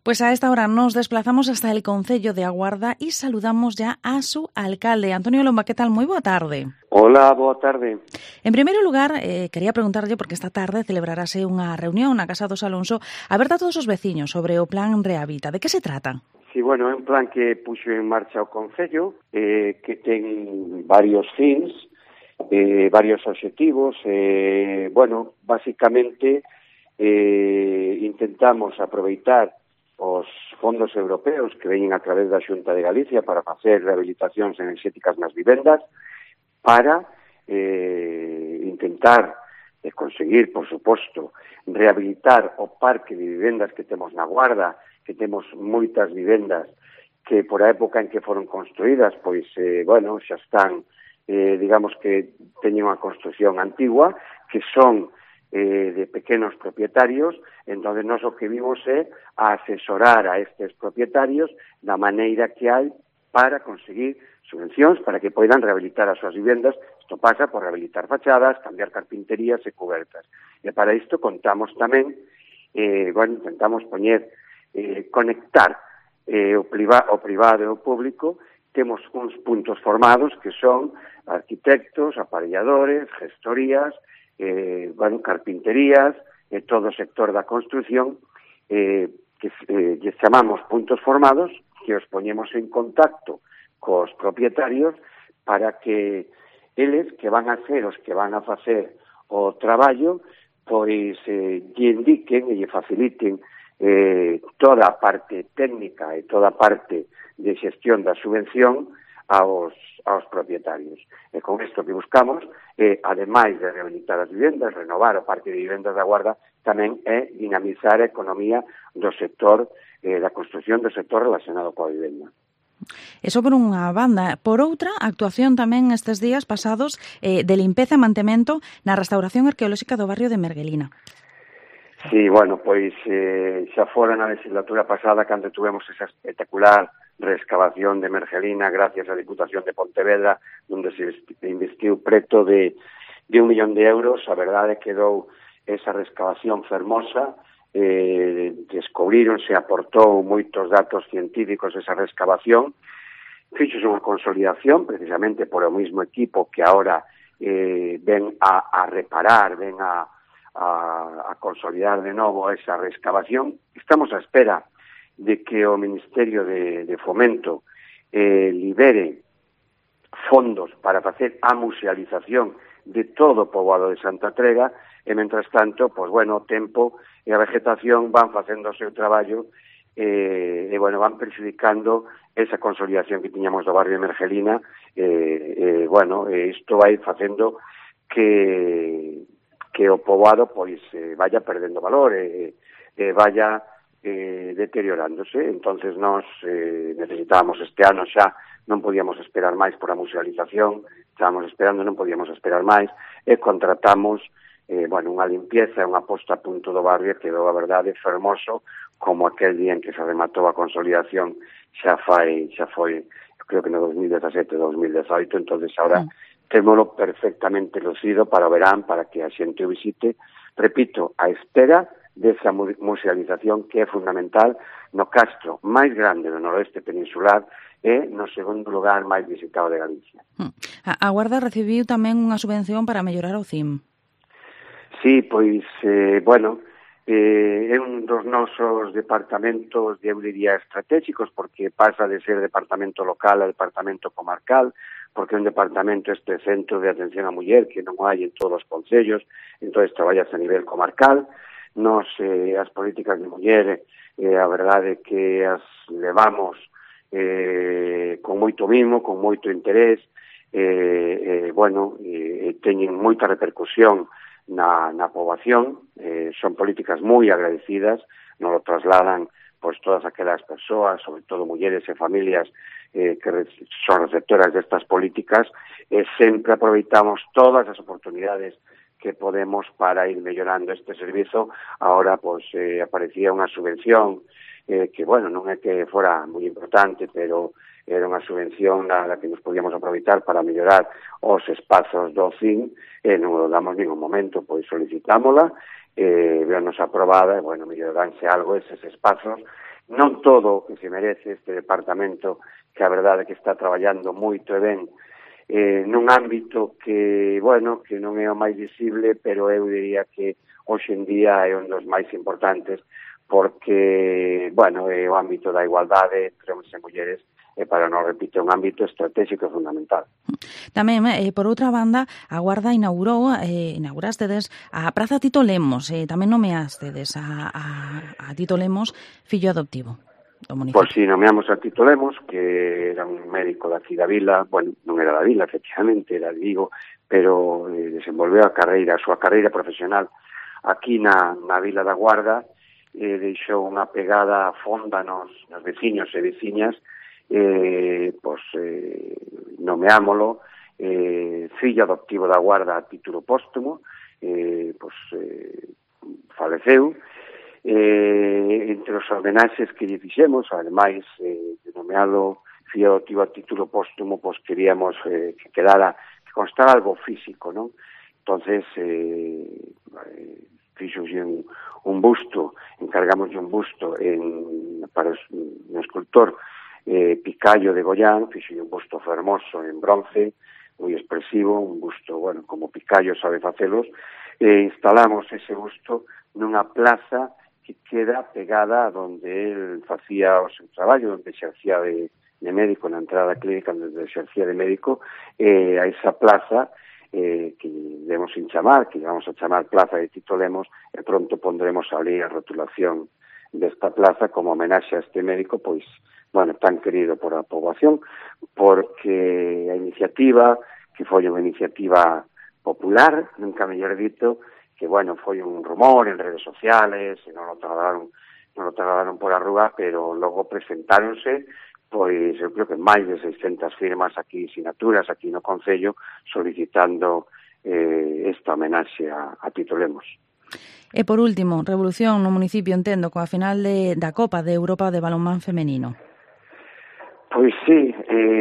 Pues a esta hora nos desplazamos hasta el concello de A Guarda e saludamos ya a su alcalde, Antonio Lomba. Que tal? Moi boa tarde. Hola, boa tarde. En primeiro lugar, quería preguntarlle, porque esta tarde celebrarase unha reunión na Casa dos Alonso aberta a todos os veciños sobre o plan Rehabilita. De que se trata? Sí, bueno, é un plan que puxo en marcha o Concello, que ten varios fins, varios obxectivos. Bueno, basicamente intentamos aproveitar os fondos europeos que veñen a través da Xunta de Galicia para facer rehabilitacións enerxéticas nas vivendas, para intentar conseguir, por suposto, rehabilitar o parque de vivendas que temos na Guarda, que temos moitas vivendas que por a época en que foron construídas, pois, bueno, xa están, digamos que teñen unha construcción antigua, que son de pequenos propietarios. Entón, nós o que vimos é a asesorar a estes propietarios da maneira que hai para conseguir subvencións para que poidan rehabilitar as súas vivendas. Isto pasa por rehabilitar fachadas, cambiar carpinterías e cubertas. E para isto contamos tamén, bueno, intentamos conectar o privado e o público. Temos uns puntos formados que son arquitectos, aparelladores, gestorías, bueno, carpinterías, todo o sector da construción, que chamamos puntos formados, que os poñemos en contacto cos propietarios para que eles, que van a ser os que van a facer o traballo, pois lle indiquen e lle faciliten toda a parte técnica e toda a parte de xestión da subvención aos propietarios. E con isto que buscamos, ademais de rehabilitar as vivendas, renovar o parque de vivendas da Guarda, tamén é dinamizar a economía do sector da construción, do sector relacionado coa vivenda. Eso por unha banda. Por outra, a actuación tamén estes días pasados de limpeza e mantemento na restauración arqueolóxica do barrio de Merguelina. Sí, bueno, pois xa fora na legislatura pasada cando tuvemos esa espectacular reescavación de Mergelina gracias á Diputación de Pontevedra, onde se investiu preto de 1 millón de euros. A verdade quedou esa reescavación fermosa, descubríronse, aportou moitos datos científicos esa reescavación, fixose unha consolidación precisamente por o mismo equipo que ahora ven a reparar, ven a consolidar de novo esa reescavación. Estamos á espera de que o Ministerio de Fomento libere fondos para facer a musealización de todo o poboado de Santa Trega e, mentras tanto, pois, bueno, o tempo e a vegetación van facendo o seu traballo e, bueno, van prejudicando esa consolidación que tiñamos do barrio de Mergelina. Bueno, isto vai facendo que o poboado pois vaya perdendo valor e vaya deteriorándose. Entonces nós necesitábamos este ano xa, non podíamos esperar máis por a musealización, estábamos esperando, non podíamos esperar máis, e contratamos bueno, unha limpieza, unha posta a punto do barrio que quedou, a verdade, fermoso, como aquel día en que se rematou a consolidación xa foi, creo que no 2017, 2018, entonces ahora témolo perfectamente lucido para o verán, para que a xente o visite, repito, a espera desa musealización que é fundamental no castro máis grande do noroeste peninsular e no segundo lugar máis visitado de Galicia. A Guarda recibiu tamén unha subvención para mellorar o CIM. Sí, pois, bueno, é un dos nosos departamentos, eu diría, estratégicos, porque pasa de ser departamento local a departamento comarcal, porque é un departamento, este centro de atención á muller, que non hai en todos os concellos, entón traballas a nivel comarcal. Nos, as políticas de muller, a verdade que as levamos con moito mimo, con moito interés, bueno, teñen moita repercusión na poboación, son políticas moi agradecidas, nos lo trasladan pois todas aquelas persoas, sobre todo mulleres e familias que son receptoras destas políticas, e sempre aproveitamos todas as oportunidades que podemos para ir mellorando este servizo. Ahora, pois, aparecía unha subvención que, bueno, non é que fora moi importante, pero era unha subvención na que nos podíamos aproveitar para mellorar os espazos do CIN, e non o damos ningún momento, pois solicitámola, venos aprobada, e, bueno, melloranse algo eses espazos non todo o que se merece este departamento, que a verdade é que está traballando moito e ben nun ámbito que, bueno, que non é o máis visible, pero eu diría que hoxe en día é un dos máis importantes, porque, bueno, é o ámbito da igualdade entre homens e mulleres, e para non repito, un ámbito estratégico e fundamental. Tamén, por outra banda, a Guarda inaugurastedes a Praza Tito Lemos, tamén nomeastedes a Tito Lemos fillo adoptivo do municipio. Pois si, nomeamos a Tito Lemos, que era un médico daqui da vila, bueno, non era da vila, efectivamente, era de Vigo, pero desenvolveu a súa carreira profesional aquí na vila da Guarda, deixou unha pegada fonda nos veciños e veciñas, nomeámolo fillo adoptivo da Guarda a título póstumo, faleceu. Entre os homenaxes que lle fixemos, ademais de nomealo fillo adoptivo a título póstumo, queríamos que constara algo físico, non? Entonces fixoxe un busto, encargamoslle un busto para un escultor Picallo de Goián, fixolle un busto fermoso en bronce, moi expresivo, un busto, bueno, como Picallo sabe facelos, e instalamos ese busto nunha plaza que queda pegada donde el facía o seu traballo, donde exercía de médico, na entrada clínica donde exercía de médico, a esa plaza que debemos chamar, que vamos a chamar Plaza de Tito Lemos, e pronto pondremos ali a rotulación desta plaza como homenaxe a este médico, pois, bueno, tan querido por a poboación, porque a iniciativa, que foi unha iniciativa popular, nunca mellor dito, que, bueno, foi un rumor en redes sociales, e non lo trasladaron por a rúa, pero logo presentáronse, pois, eu creo que máis de 600 firmas aquí, sinaturas aquí no Concello, solicitando esta homenaxe a Tito Lemos. E, por último, revolución no municipio, entendo, coa final da Copa de Europa de balonmán femenino. Pois sí,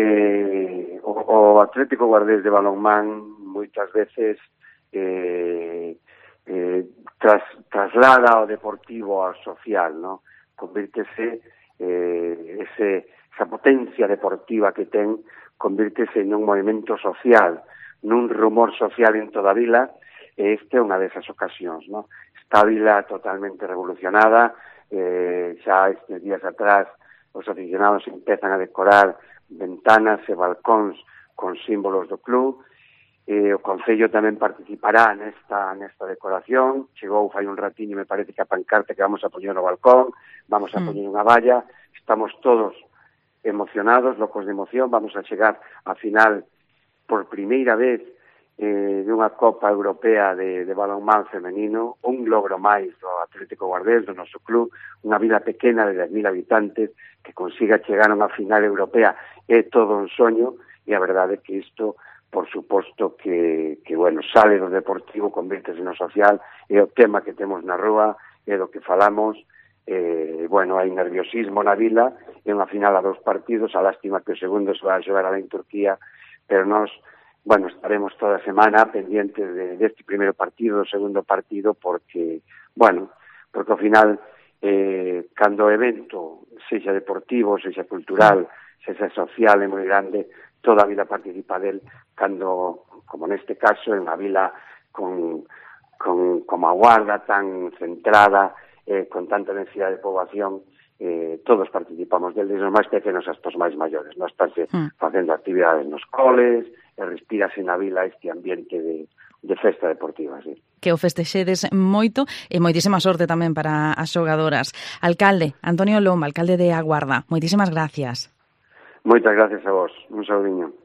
o Atlético Guardés de balonmán moitas veces traslada o deportivo ao social, ¿no? Convírtese esa potencia deportiva que ten, convírtese nun movimento social, nun rumor social en toda a vila, e esta é unha desas ocasións, ¿no? Está a vila totalmente revolucionada, xa estes días atrás os aficionados empezan a decorar ventanas e balcóns con símbolos do club. O Concello tamén participará nesta decoración. Chegou fai un ratiño, me parece que a pancarta que vamos a poñer no balcón, vamos a poñer unha valla. Estamos todos emocionados, locos de emoción. Vamos a chegar a final por primeira vez dunha Copa Europea de balonmán femenino, un logro máis do Atlético Guardés, do noso club, unha vila pequena de 10.000 habitantes que consiga chegar a unha final europea é todo un soño, e a verdade é que isto, por suposto, que bueno, sale do deportivo, convírtese no social, é o tema que temos na rúa, é do que falamos, bueno, hai nerviosismo na vila, é unha final a 2 partidos, a lástima que o segundo se vai a xogar en Turquía, pero nós, bueno, estaremos toda a semana pendientes deste primeiro partido, do segundo partido, porque, bueno, porque ao final, cando o evento, sexa deportivo, sexa cultural, sexa social, é moi grande, toda a vila participa del, cando, como neste caso, en a vila con a Guarda tan centrada, con tanta densidade de poboación, todos participamos del, desde os máis pequenos hasta os máis maiores. Nós estás facendo actividades nos coles, e respírase na vila este ambiente de festa deportiva, sí. Que o festexedes moito e moitísima sorte tamén para as xogadoras. Alcalde, Antonio Lomba, alcalde de A Guarda, moitísimas gracias. Moitas gracias a vos. Un saudiño.